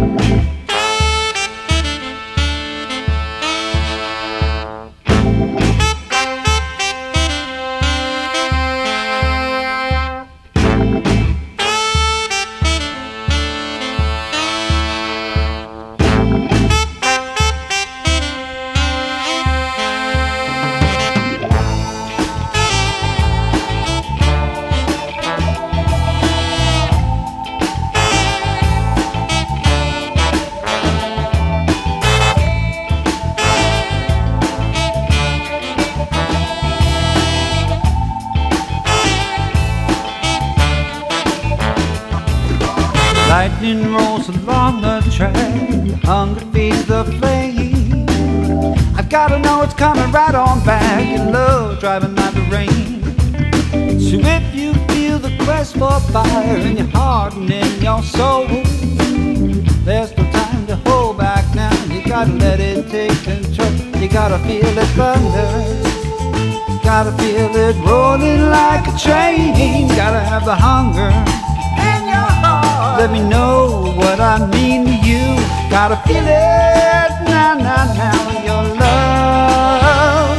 Lightning rolls along the track, hunger feeds the flame. I've gotta know it's coming right on back, and love driving like the rain. So if you feel the quest for fire in your heart and in your soul, there's no time to hold back now. You gotta let it take control. You gotta feel it thunder, gotta feel it rolling like a train. Gotta have the hunger in your heart. Let me know what I mean to you. Gotta feel it now, now, now, your love.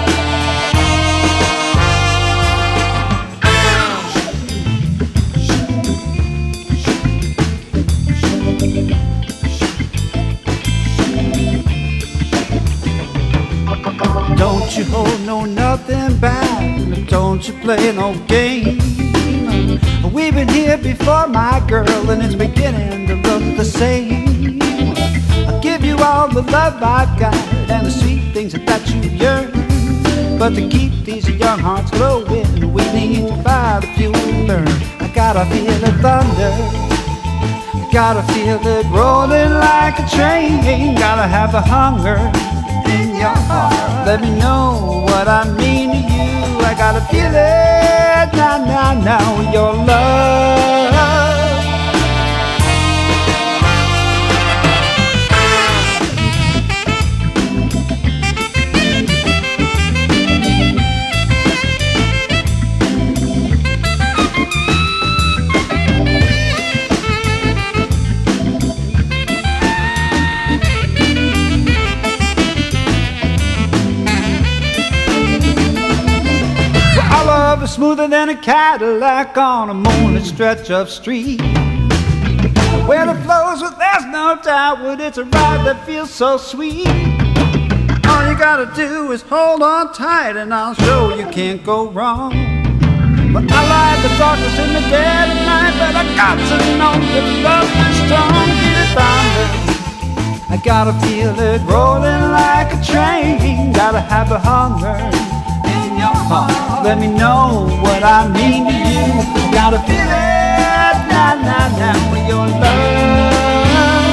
Don't you hold no nothing back, don't you play no game. We've been here before, my girl, and it's beginning to look the same. I'll give you all the love I've got and the sweet things that you yearn. But to keep these young hearts glowing, we need to buy the fuel and burn. I gotta feel the thunder, gotta feel it rolling like a train. Gotta have the hunger in your heart. Let me know what I mean to you. I gotta feel it now, now, now, your love. Smoother than a Cadillac on a moonlit stretch of street, where the flows where there's no doubt, but it's a ride that feels so sweet. All you gotta do is hold on tight, and I'll show you can't go wrong. But I like the darkness in the dead of night, but I got to know that love is strong. Feel the thunder, I gotta feel it rolling like a train. Gotta have the hunger in your heart. Let me know what I mean to you. Gotta feel it now, now, now, with your love.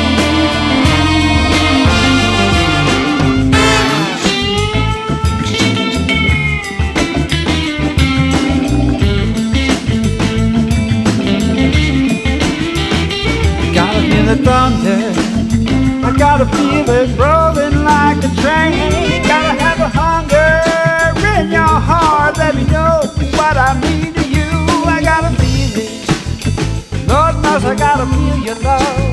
Gotta feel the thunder, I gotta feel it rolling like a train. Gotta have a hunger in your heart. Let me know what I mean to you. I gotta feel it, Lord knows I gotta feel your love.